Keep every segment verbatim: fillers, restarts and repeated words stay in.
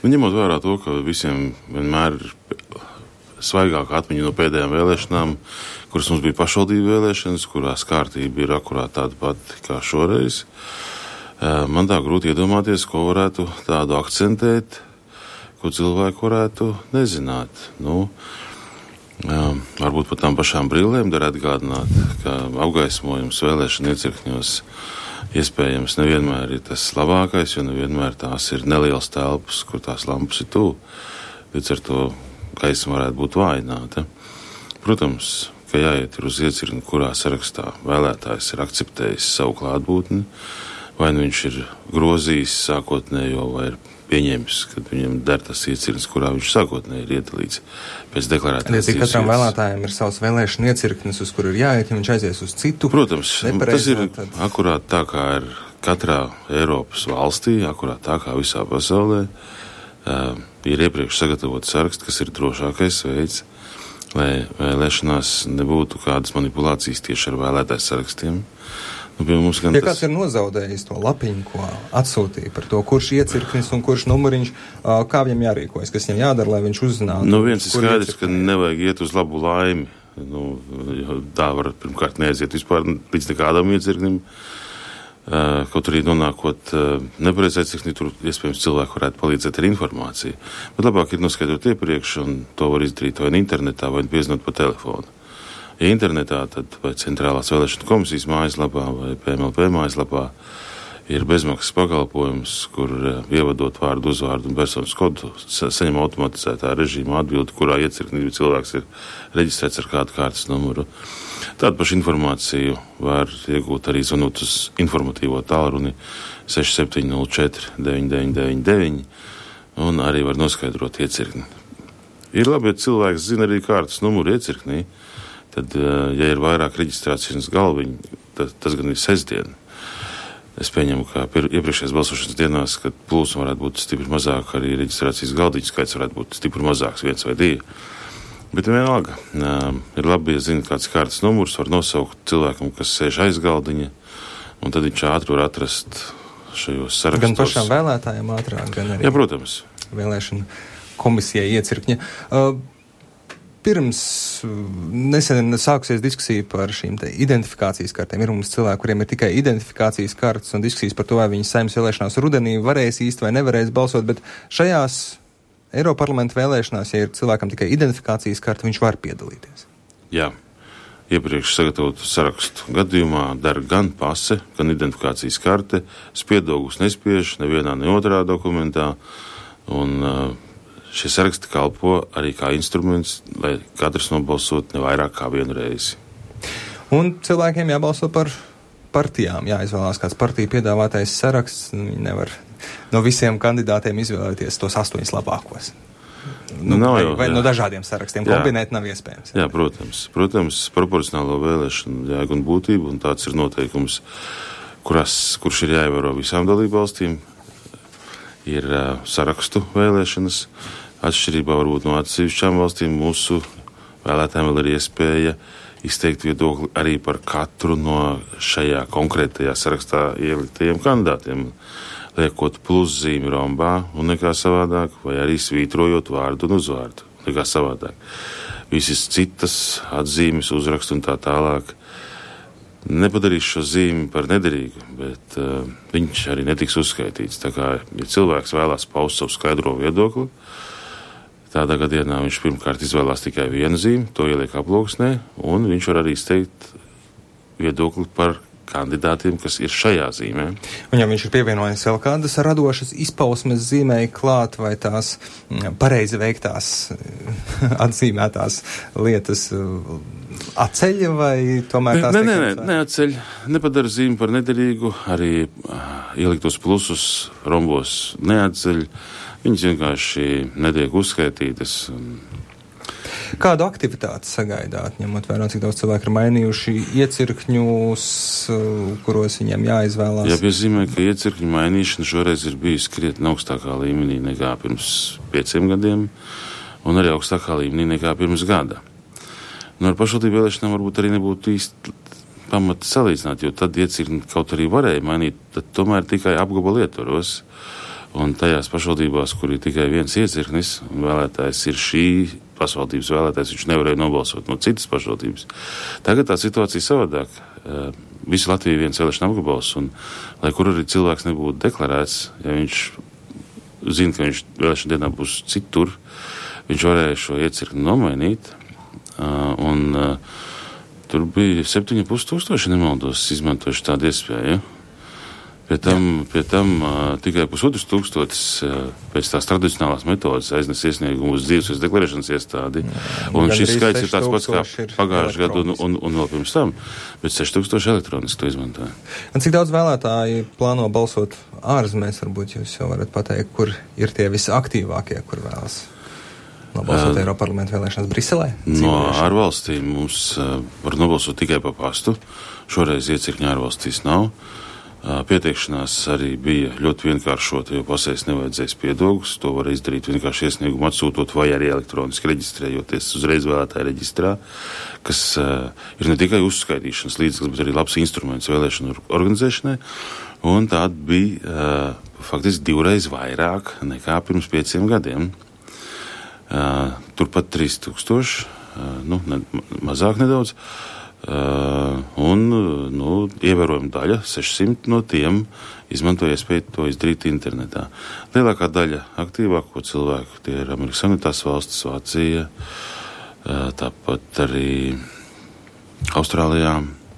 Nu, ņemot vērā to, ka visiem vienmēr ir svaigāka atmiņa no pēdējām vēlēšanām, kuras mums bija pašvaldību vēlēšanas, kurās kārtība ir akurāt tāda pati kā šoreiz, man tā grūti iedomāties, ko varētu tādu akcentēt, ko cilvēki varētu nezināt. Nu, varbūt par tām pašām brillēm dar atgādināt, ka apgaismojums vēlēšana iecirkņos iespējams nevienmēr ir tas labākais, jo nevienmēr tās ir nelielas telpas, kur tās lampas ir tuvu. Līdz ar to gaisma varētu būt vājināta. Protams, ka jāiet uz iecirkni, kurā sarakstā vēlētājs ir akceptējis savu klātbūtni, vai nu viņš ir grozījis sākotnējo, vai ir pieņēmis, kad viņam der tas iecirknis, kurā viņš sākotnēji ir iedalīts pēc deklarētās tiesības. Katram vēlētājiem ir savs vēlēšana iecirknis, uz kuru ir jāiet, ja viņš aizies uz citu. Protams, tas ir tad... akurāt tā, kā ir katrā Eiropas valstī, akurāt tā, kā visā pasaulē. Uh, ir iepriekš sagatavot sarakstu, kas ir drošākais veids, lai vēlēšanās nebūtu kādas manipulācijas tieši ar vēlētāju sarakstiem. Nu, mums gan ja tas... kāds ir nozaudējis to lapiņu, ko atsūtīja par to, kurš iecirknis un kurš numuriņš, kā viņam jārīkojas, kas viņam jādara, lai viņš uzzinātu? Nu, viens ir skaidrs, ka nevajag iet uz labu laimi. Nu, tā var pirmkārt neaiziet vispār līdz nekādam iecirknim. Kaut arī nonākot nepareizā iecirknī, tur iespējams cilvēki varētu palīdzēt ar informāciju. Bet labāk ir noskaidrot iepriekš, un to var izdarīt vai internetā, vai piezinot pa telefonu. Ja internetā, tad vai Centrālās vēlēšana komisijas mājaslapā vai P M L P mājaslapā ir bezmaksas pakalpojums, kur ievadot vārdu, uzvārdu un personas kodu saņem automatizētā režīma atbildi, kurā iecirknī cilvēks ir reģistrēts ar kādu kārtas numuru. Tādu pašu informāciju var iegūt arī zvanot uz informatīvo tālruni seši septiņi nulle četri deviņi deviņi deviņi deviņi un arī var noskaidrot iecirkni. Ir labi, ja cilvēks zina arī kārtas numuru iecirknī, tad, ja ir vairāk reģistrācijas galviņu, tas, tas gan ir sestdiena. Es pieņemu, ka iepriekšējās balsošanas dienās, kad plūsma varētu būt stipri mazāk, arī reģistrācijas galdiņu skaits varētu būt stipri mazāks, viens vai divi. Bet vienalga, ir labi, ja zina kāds kārtas numurs, var nosaukt cilvēkam, kas sēž aiz galdiņa, un tad viņš ātri var atrast šajos sarakstos. Gan pašām vēlētājiem ātrāk, gan arī Jā, protams. Vēlēšana komisijai iecirkņa. Uh, Pirms nesen sākusies diskusija par šīm te identifikācijas kartēm. Ir mums cilvēki, kuriem ir tikai identifikācijas kartes un diskusijas par to, vai viņi saimnes vēlēšanās rudenī varēs īsti vai nevarēs balsot, bet šajās Eiroparlamenta vēlēšanās, ja ir cilvēkam tikai identifikācijas karte, viņš var piedalīties. Jā. Iepriekš sagatavotu sarakstu gadījumā der gan pase, gan identifikācijas karte, spiedogus nespiež nevienā, ne otrā dokumentā, un uh, šie saraksti kalpo arī kā instruments, lai katrs nobalsot ne vairāk kā vienu reizi. Un cilvēkiem jābalso par partijām, jāizvēlās kāds partiju piedāvātais saraksts, viņi nevar no visiem kandidātiem izvēlēties tos astoņus labākos. Nu, nav vai jau, vai jā. no dažādiem sarakstiem Jā. kombinēt nav iespējams. Jā, protams. Protams, proporcionālo vēlēšanu jēga un būtība, un tāds ir noteikums, kuras, kurš ir jāievēro visām dalībvalstīm, ir uh, sarakstu vēlēšanas. Atšķirībā varbūt no atsevišķām valstīm mūsu vēlētājiem vēl ir iespēja izteikt viedokli arī par katru no šajā konkrētajā sarakstā ieliktajiem kandidātiem, liekot pluszīmi rombā un nekā savādāk, vai arī svītrojot vārdu un uzvārdu, nekā savādāk. Visas citas atzīmes, uzrakstu un tā tālāk nepadarīs šo zīmi par nederīgu, bet uh, viņš arī netiks uzskaitīts. Tā kā, ja cilvēks vēlās paust savu skaidro viedokli, tādā gadījumā viņš pirmkārt izvēlās tikai vienu zīmi, to ieliek aploksnē, un viņš var arī izteikt viedokli par kandidātiem, kas ir šajā zīmē. Un ja viņš ir pievienojis vēl kādas radošas izpausmes zīmēji klāt, vai tās pareizi veiktās atzīmētās lietas atceļ, vai tomēr tās... Nē, nē, nē, neatceļ, nepadara zīmi par nederīgu, arī ieliktos plusus rombos neatceļ, viņas vienkārši netiek uzskaitītas. Kādu aktivitāti sagaidāt, ņemot vērā, cik daudz cilvēku ir mainījuši iecirkņus, kuros viņiem jāizvēlās? Jāpiezīmē, ka iecirkņu mainīšana šoreiz ir bijusi krietni augstākā līmenī nekā pirms pieciem gadiem, un arī augstākā līmenī nekā pirms gada. Nu, ar pašvaldību vēlēšanām varbūt arī nebūtu īsti pamata salīdzināt, jo tad iecirkņi kaut arī varēja mainīt, tad tomēr tikai apgabala ietvaros. Un tajās pašvaldībās, kur ir tikai viens iecirknis, un vēlētājs ir šī pašvaldības vēlētājs, viņš nevarēja nobalsot no citas pašvaldības. Tagad tā situācija savādāk. Visi Latvija viens vēlēšana apgabals, un lai kur arī cilvēks nebūtu deklarēts, ja viņš zina, ka viņš vēlēšana dienā būs citur, viņš varēja šo iecirkni nomainīt, un tur bija septiņi pus tūkstoši nemaldos izmantojuši tādu iespēju. Ja? Pie tam, pie tam uh, tikai pusotrs tūkstotis uh, pēc tās tradicionālās metodas aiznes iesniegumu uz dzīves deklarēšanas iestādi. Un Gan šis skaits ir tāds pats kā pagājušajā gadu un, un, un vēl pirms tam, bet seši tūkstoši elektroniski to izmantoja. Un cik daudz vēlētāji plāno balsot ārzemēs, varbūt jūs jau varat pateikt, kur ir tie visaktīvākie, kur vēlas nobalsot uh, Eiroparlamenta vēlēšanās Briselē? No ārvalstīm mums uh, var nobalsot tikai pa pastu. Šoreiz iecirkņa ārvalstīs nav. Pieteikšanās arī bija ļoti vienkāršota, jo pasēs nevajadzēs piedogus. To var izdarīt vienkārši iesniegumu atsūtot vai arī elektroniski reģistrējoties uzreiz vēlētāju reģistrā, kas uh, ir ne tikai uzskaitīšanas līdzeklis, bet arī labs instruments vēlēšanu organizēšanai. Un tāda bija uh, faktiski divreiz vairāk nekā pirms pieciem gadiem. Uh, turpat trīs tūkstoši, uh, nu, ne, mazāk nedaudz. Uh, un, nu, ievērojama daļa, sešsimt no tiem izmantoja iespēju to izdarīt internetā. Lielākā daļa aktīvāko cilvēku, tie ir Amerikas Savienotās valstis, Vācija, uh, tāpat arī Austrālijā.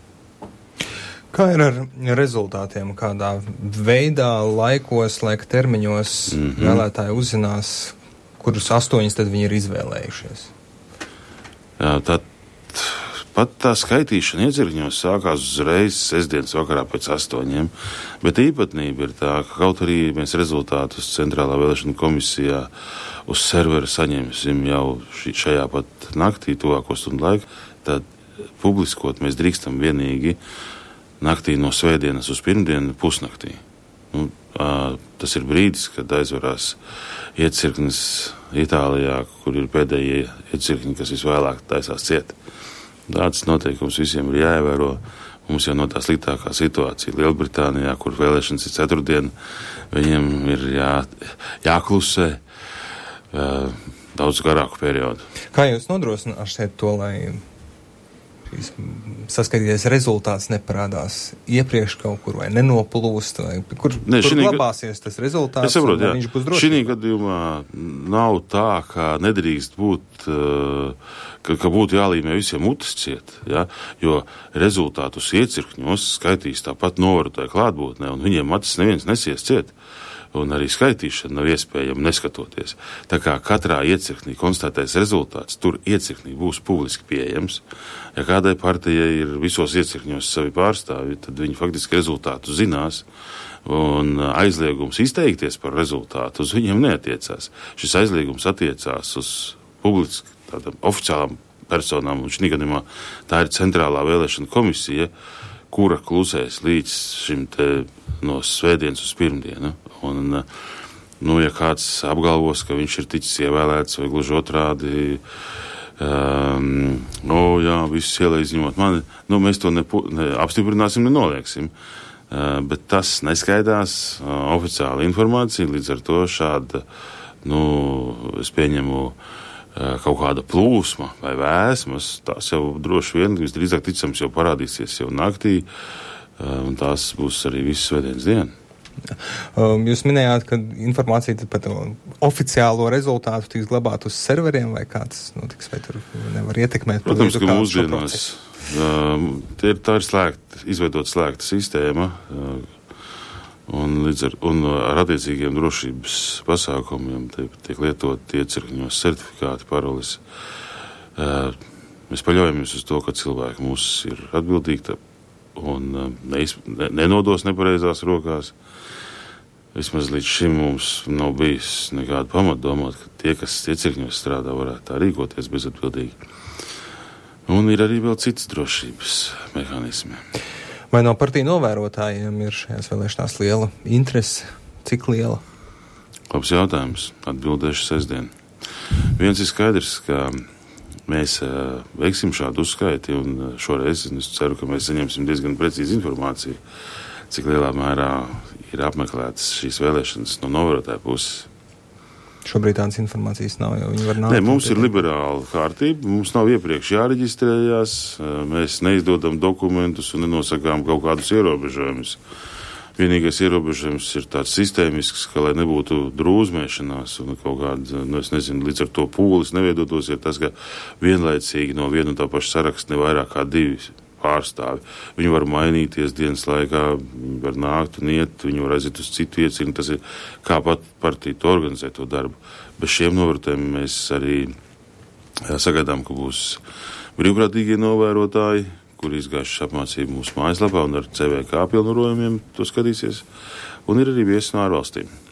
Kā ir ar rezultātiem? Kādā veidā, laikos, laika termiņos mm-hmm. vēlētāji uzzinās, kurus astoņus tad viņi ir izvēlējušies? Jā, tad pat tā skaitīšana iecirkņos sākās uzreiz sestdienas vakarā pēc astoņiem, bet īpatnība ir tā, ka kaut arī mēs rezultātus Centrālā vēlēšana komisijā uz servera saņemsim jau šī, šajā pat naktī, tuvāko stundu laiku, tad publiskot mēs drīkstam vienīgi naktī no svētdienas uz pirmdienu pusnaktī. Nu, ā, tas ir brīdis, kad aizvarās iecirknis Itālijā, kur ir pēdējie iecirkņi, kas visvēlāk taisās ciet. Tāds noteikums visiem ir jāievēro. Mums jau no tā sliktākā situācija Lielbritānijā, kur vēlēšanas ir ceturtdien, viņiem ir jā, jāklusē uh, daudz garāku periodu. Kā jūs nodrošināt to, lai saskatīties rezultāts neparādās iepriekš kaut kur vai nenoplūst, vai kur, ne, kur glabāsies tas rezultāts? Es saprotu, jā. Viņš būs drošībā. Šī gadījumā nav tā, ka nedrīkst būt, ka, ka būtu jālīmē visiem mutes ciet, ja? Jo rezultātus iecirkņos skaitīs tāpat novērotāju klātbūtnē, un viņiem matis neviens nesies ciet. Un arī skaitīšana nav iespējama neskatoties. Tā kā katrā iecirknī konstatēs rezultāts, tur iecirknī būs publiski pieejams. Ja kādai partijai ir visos iecirkņos savi pārstāvi, tad viņi faktiski rezultātu zinās, un aizliegums izteikties par rezultātu uz viņiem neatiecās. Šis aizliegums attiecās uz publiski tādām oficiālām personām, un šī gadījumā tā ir Centrālā vēlēšana komisija, kura klusēs līdz šim te no svētdienas uz pirmdienu. Un, nu, ja kāds apgalvos, ka viņš ir ticis ievēlēts vai gluži otrādi, um, o, jā, visus ielai izņemot mani, nu, mēs to ne, ne apstiprināsim, nenolieksim. Uh, bet tas neskaidās uh, oficiāla informācija, līdz ar to šāda, nu, es pieņemu uh, kaut kāda plūsma vai vēsmas, tās jau droši vien, visdrīzāk ticams jau parādīsies jau naktī, uh, un tās būs arī visas svētdienas diena. Jūs minējāt, ka informācija par to oficiālo rezultātu tiks glabāt uz serveriem, vai kā tas notiks, vai tur nevar ietekmēt? Protams, ka mūsdienās tā ir, tā ir slēgta, izveidot slēgta sistēma, un, līdz ar, un ar attiecīgiem drošības pasākumiem tiek lietot iecirkņos certifikāti, paroles. Mēs paļaujamies uz to, ka cilvēki mūs ir atbildīgi un neiz, ne, nenodos nepareizās rokās. Vismaz līdz šim mums nav bijis nekāda pamata domāt, ka tie, kas iecirkņos strādā, varētu tā rīkoties bezatbildīgi. Un ir arī vēl citas drošības mehānismi. Vai no partiju novērotājiem ir šajās vēlēšanās liela interese? Cik liela? Labs jautājums. Atbildēšu sestdien. Viens ir skaidrs, ka mēs uh, veiksim šādu uzskaiti, un šoreiz es ceru, ka mēs saņemsim diezgan precīzi informāciju, cik lielā mērā ir apmeklētas šīs vēlēšanas no novērotāju puses. Šobrīd tādas informācijas nav, jo viņi var nākt. Nē, mums ir liberāla kārtība, mums nav iepriekš jāreģistrējās, mēs neizdodam dokumentus un nenosakām kaut kādus ierobežojumus. Vienīgais ierobežojums ir tāds sistēmisks, ka, lai nebūtu drūzmēšanās un kaut kāda, nu, es nezinu, līdz ar to pūlis neveidotos, ir tas, ka vienlaicīgi no viena un tā paša saraksta ne vairāk kā divi pārstāvi. Viņi var mainīties dienas laikā, viņi var nākt un iet, viņi var aiziet uz citu iecirni, tas ir kā pat partija to organizē to darbu. Bez šiem novērtējumiem mēs arī sagaidām, ka būs brīvprātīgie novērotāji, kuri izgājuši apmācību mūsu mājaslapā un ar C V K pilnvarojumiem to skatīsies, un ir arī viesi no ārvalstīm.